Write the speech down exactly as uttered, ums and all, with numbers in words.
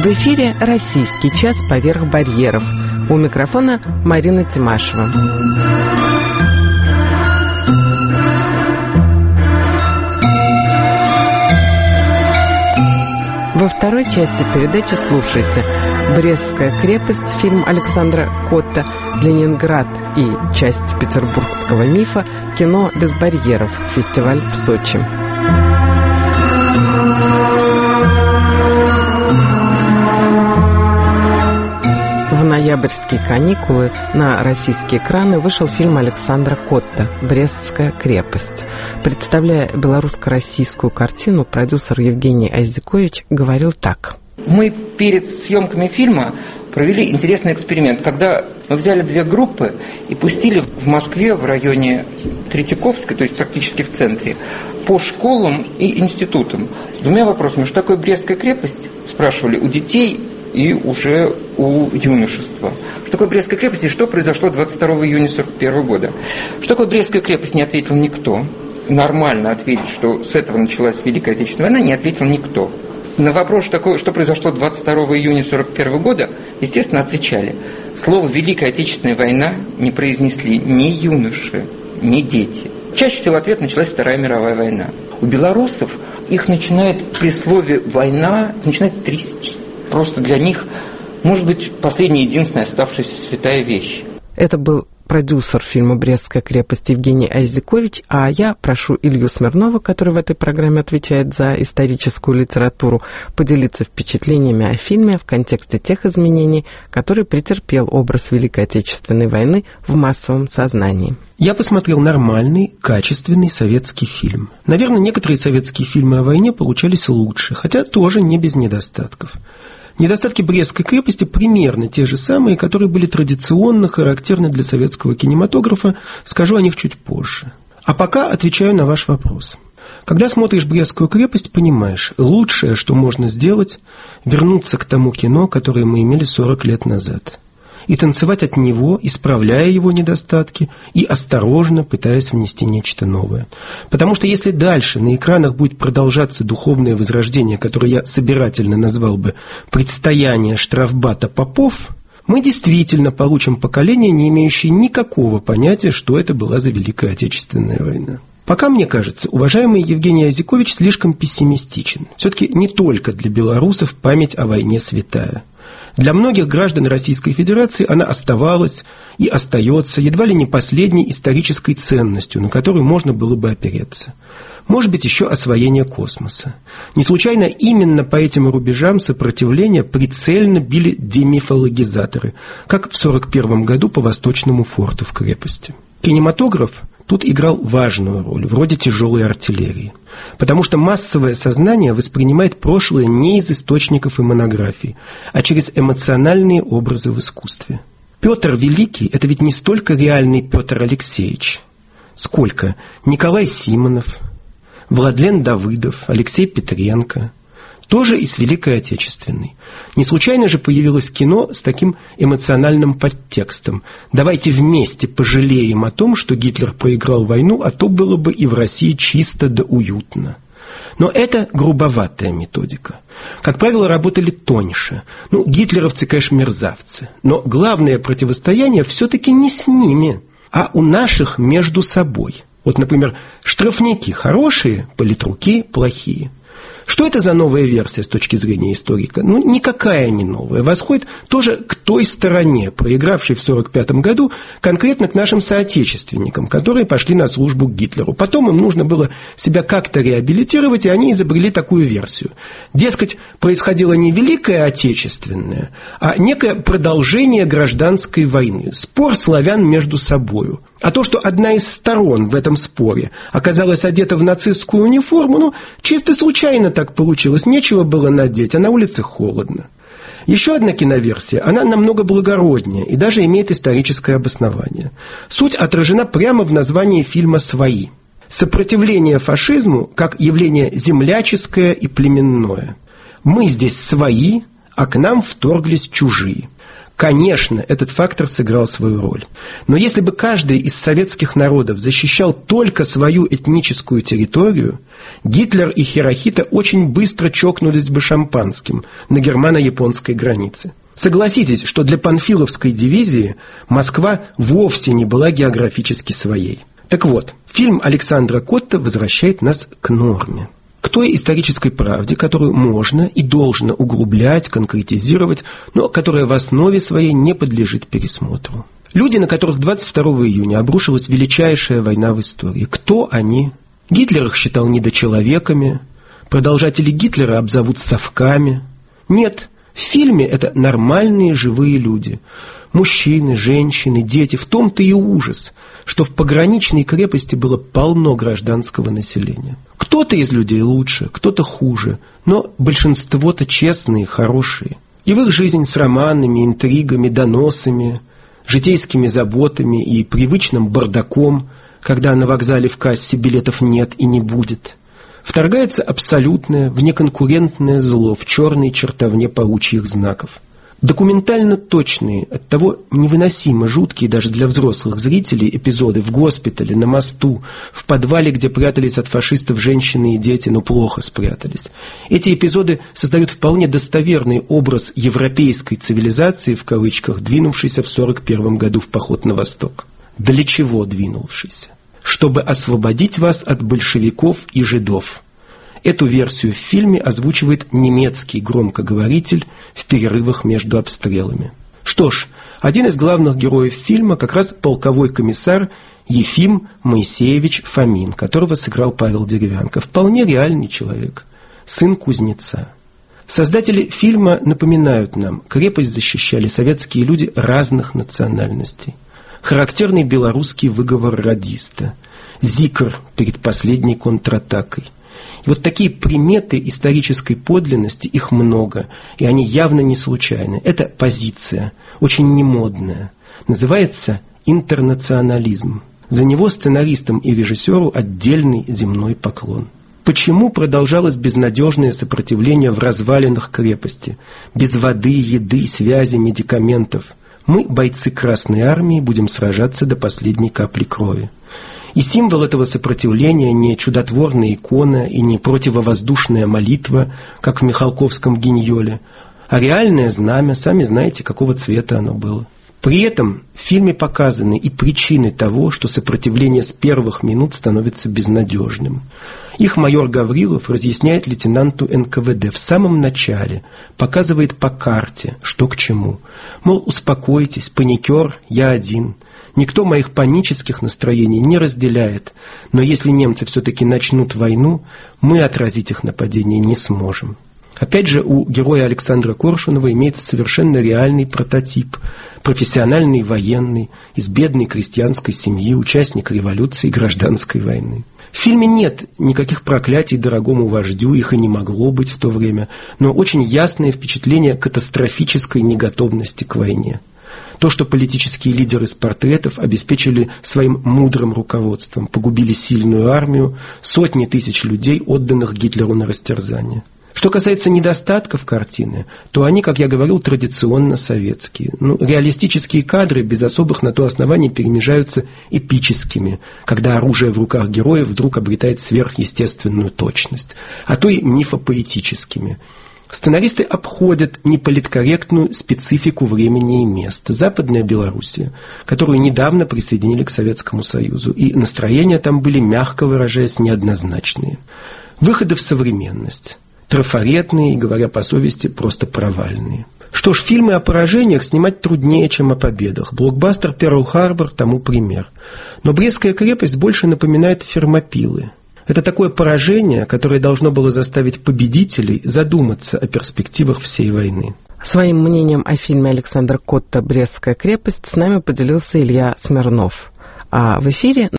В эфире «Российский час поверх барьеров». У микрофона Марина Тимашева. Во второй части передачи слушайте «Брестская крепость», фильм Александра Котта, «Ленинград» и часть петербургского мифа, кино «Без барьеров», фестиваль в Сочи. В ноябрьские каникулы на российские экраны вышел фильм Александра Котта «Брестская крепость». Представляя белорусско-российскую картину, продюсер Евгений Айзекович говорил так. Мы перед съемками фильма провели интересный эксперимент, когда мы взяли две группы и пустили в Москве, в районе Третьяковской, то есть практически в центре, по школам и институтам с двумя вопросами. Что такое Брестская крепость? Спрашивали у детей и уже у юношества. Что такое Брестская крепость и что произошло двадцать второго июня сорок первого года? Что такое Брестская крепость, не ответил никто. Нормально ответить, что с этого началась Великая Отечественная война, не ответил никто. На вопрос, что, такое, что произошло двадцать второго июня сорок первого года, естественно, отвечали. Слово «Великая Отечественная война» не произнесли ни юноши, ни дети. Чаще всего ответ началась Вторая мировая война. У белорусов их начинает при слове «война» начинает трясти. Просто для них, может быть, последняя, единственная оставшаяся святая вещь. Это был продюсер фильма «Брестская крепость» Евгений Айзекович, а я прошу Илью Смирнова, который в этой программе отвечает за историческую литературу, поделиться впечатлениями о фильме в контексте тех изменений, которые претерпел образ Великой Отечественной войны в массовом сознании. Я посмотрел нормальный, качественный советский фильм. Наверное, некоторые советские фильмы о войне получались лучше, хотя тоже не без недостатков. Недостатки Брестской крепости примерно те же самые, которые были традиционно характерны для советского кинематографа, скажу о них чуть позже. А пока отвечаю на ваш вопрос. Когда смотришь Брестскую крепость, понимаешь, лучшее, что можно сделать, вернуться к тому кино, которое мы имели сорок лет назад. И танцевать от него, исправляя его недостатки и осторожно пытаясь внести нечто новое. Потому что если дальше на экранах будет продолжаться духовное возрождение, которое я собирательно назвал бы «предстояние штрафбата попов», мы действительно получим поколение, не имеющее никакого понятия, что это была за Великая Отечественная война. Пока, мне кажется, уважаемый Евгений Айзекович слишком пессимистичен. Все-таки не только для белорусов память о войне святая. Для многих граждан Российской Федерации она оставалась и остается едва ли не последней исторической ценностью, на которую можно было бы опереться. Может быть, еще освоение космоса. Не случайно именно по этим рубежам сопротивления прицельно били демифологизаторы, как в сорок первом году по Восточному форту в крепости. Кинематограф тут играл важную роль, вроде тяжелой артиллерии. Потому что массовое сознание воспринимает прошлое не из источников и монографий, а через эмоциональные образы в искусстве. Петр Великий – это ведь не столько реальный Петр Алексеевич, сколько Николай Симонов, Владлен Давыдов, Алексей Петренко, тоже из Великой Отечественной. Не случайно же появилось кино с таким эмоциональным подтекстом. Давайте вместе пожалеем о том, что Гитлер проиграл войну, а то было бы и в России чисто да уютно. Но это грубоватая методика. Как правило, работали тоньше. Ну, гитлеровцы, конечно, мерзавцы. Но главное противостояние все-таки не с ними, а у наших между собой. Вот, например, штрафники хорошие, политруки плохие. Что это за новая версия с точки зрения историка? Ну, никакая не новая. Восходит тоже к той стороне, проигравшей в сорок пятом году, конкретно к нашим соотечественникам, которые пошли на службу к Гитлеру. Потом им нужно было себя как-то реабилитировать, и они изобрели такую версию. Дескать, происходило не Великая Отечественная, а некое продолжение гражданской войны. Спор славян между собою. А то, что одна из сторон в этом споре оказалась одета в нацистскую униформу, ну, чисто случайно так получилось. Нечего было надеть, а на улице холодно. Еще одна киноверсия, она намного благороднее и даже имеет историческое обоснование. Суть отражена прямо в названии фильма «Свои». Сопротивление фашизму как явление земляческое и племенное. Мы здесь свои, а к нам вторглись чужие. Конечно, этот фактор сыграл свою роль. Но если бы каждый из советских народов защищал только свою этническую территорию, Гитлер и Хирохита очень быстро чокнулись бы шампанским на германо-японской границе. Согласитесь, что для панфиловской дивизии Москва вовсе не была географически своей. Так вот, фильм Александра Котта возвращает нас к норме. К той исторической правде, которую можно и должно углублять, конкретизировать, но которая в основе своей не подлежит пересмотру. Люди, на которых двадцать второго июня обрушилась величайшая война в истории. Кто они? Гитлер их считал недочеловеками, продолжатели Гитлера обзовут совками. Нет, в фильме это нормальные живые люди. Мужчины, женщины, дети. В том-то и ужас, что в пограничной крепости было полно гражданского населения. Кто-то из людей лучше, кто-то хуже, но большинство-то честные, хорошие. И в их жизнь с романами, интригами, доносами, житейскими заботами и привычным бардаком, когда на вокзале в кассе билетов нет и не будет, вторгается абсолютное, внеконкурентное зло в черной чертовне паучьих знаков. Документально точные, оттого невыносимо жуткие даже для взрослых зрителей эпизоды в госпитале, на мосту, в подвале, где прятались от фашистов женщины и дети, но плохо спрятались. Эти эпизоды создают вполне достоверный образ европейской цивилизации, в кавычках, двинувшейся в сорок первом году в поход на восток. Для чего двинувшийся? Чтобы освободить вас от большевиков и жидов. Эту версию в фильме озвучивает немецкий громкоговоритель в перерывах между обстрелами. Что ж, один из главных героев фильма как раз полковой комиссар Ефим Моисеевич Фомин, которого сыграл Павел Деревянко. Вполне реальный человек, сын кузнеца. Создатели фильма напоминают нам, крепость защищали советские люди разных национальностей. Характерный белорусский выговор радиста, зикр перед последней контратакой. И вот такие приметы исторической подлинности, их много, и они явно не случайны. Это позиция, очень немодная, называется интернационализм. За него сценаристам и режиссеру отдельный земной поклон. Почему продолжалось безнадежное сопротивление в развалинах крепости, без воды, еды, связи, медикаментов? Мы, бойцы Красной Армии, будем сражаться до последней капли крови. И символ этого сопротивления не чудотворная икона и не противовоздушная молитва, как в Михалковском гиньоле, а реальное знамя, сами знаете, какого цвета оно было. При этом в фильме показаны и причины того, что сопротивление с первых минут становится безнадежным. Их майор Гаврилов разъясняет лейтенанту эн ка вэ дэ в самом начале, показывает по карте, что к чему. Мол, успокойтесь, паникер, я один. Никто моих панических настроений не разделяет, но если немцы все-таки начнут войну, мы отразить их нападение не сможем. Опять же, у героя Александра Коршунова имеется совершенно реальный прототип. Профессиональный военный, из бедной крестьянской семьи, участник революции и гражданской войны. В фильме нет никаких проклятий дорогому вождю, их и не могло быть в то время, но очень ясное впечатление катастрофической неготовности к войне. То, что политические лидеры из портретов обеспечили своим мудрым руководством, погубили сильную армию, сотни тысяч людей, отданных Гитлеру на растерзание. Что касается недостатков картины, то они, как я говорил, традиционно советские. Ну, реалистические кадры без особых на то оснований перемежаются эпическими, когда оружие в руках героев вдруг обретает сверхъестественную точность, а то и мифопоэтическими. Сценаристы обходят неполиткорректную специфику времени и места. Западная Белоруссия, которую недавно присоединили к Советскому Союзу, и настроения там были, мягко выражаясь, неоднозначные. Выходы в современность. Трафаретные и, говоря по совести, просто провальные. Что ж, фильмы о поражениях снимать труднее, чем о победах. Блокбастер «Перл-Харбор» тому пример. Но Брестская крепость больше напоминает Фермопилы. Это такое поражение, которое должно было заставить победителей задуматься о перспективах всей войны. Своим мнением о фильме Александра Котта «Брестская крепость» с нами поделился Илья Смирнов. А в эфире